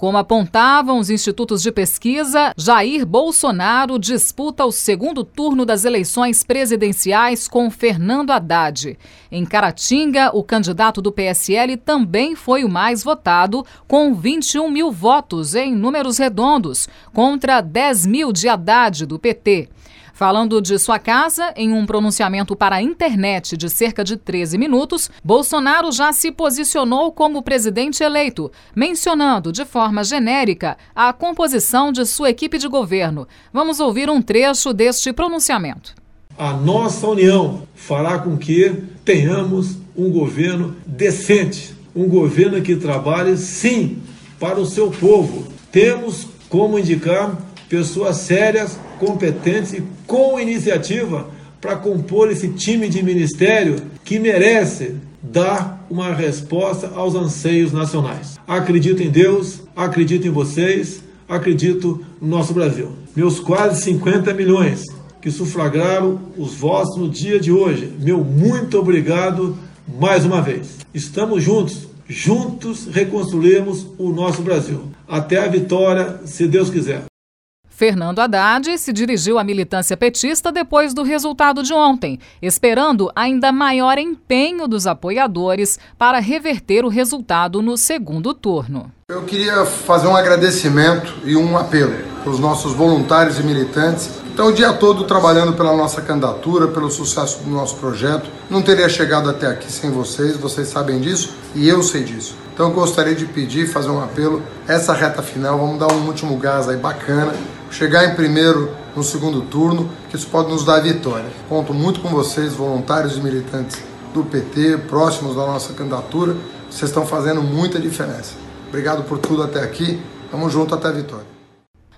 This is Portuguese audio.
Como apontavam os institutos de pesquisa, Jair Bolsonaro disputa o segundo turno das eleições presidenciais com Fernando Haddad. Em Caratinga, o candidato do PSL também foi o mais votado, com 21 mil votos em números redondos, contra 10 mil de Haddad, do PT. Falando de sua casa, em um pronunciamento para a internet de cerca de 13 minutos, Bolsonaro já se posicionou como presidente eleito, mencionando de forma genérica a composição de sua equipe de governo. Vamos ouvir um trecho deste pronunciamento. A nossa união fará com que tenhamos um governo decente, um governo que trabalhe, sim, para o seu povo. Temos como indicar pessoas sérias, competentes e com iniciativa para compor esse time de ministério que merece dar uma resposta aos anseios nacionais. Acredito em Deus, acredito em vocês, acredito no nosso Brasil. Meus quase 50 milhões que sufragaram os votos no dia de hoje, meu muito obrigado mais uma vez. Estamos juntos reconstruiremos o nosso Brasil. Até a vitória, se Deus quiser. Fernando Haddad se dirigiu à militância petista depois do resultado de ontem, esperando ainda maior empenho dos apoiadores para reverter o resultado no segundo turno. Eu queria fazer um agradecimento e um apelo para os nossos voluntários e militantes que estão o dia todo trabalhando pela nossa candidatura, pelo sucesso do nosso projeto. Não teria chegado até aqui sem vocês sabem disso e eu sei disso. Então eu gostaria de pedir, fazer um apelo, essa reta final, vamos dar um último gás aí bacana, chegar em primeiro no segundo turno, que isso pode nos dar a vitória. Conto muito com vocês, voluntários e militantes do PT, próximos da nossa candidatura, vocês estão fazendo muita diferença. Obrigado por tudo até aqui, vamos junto até a vitória.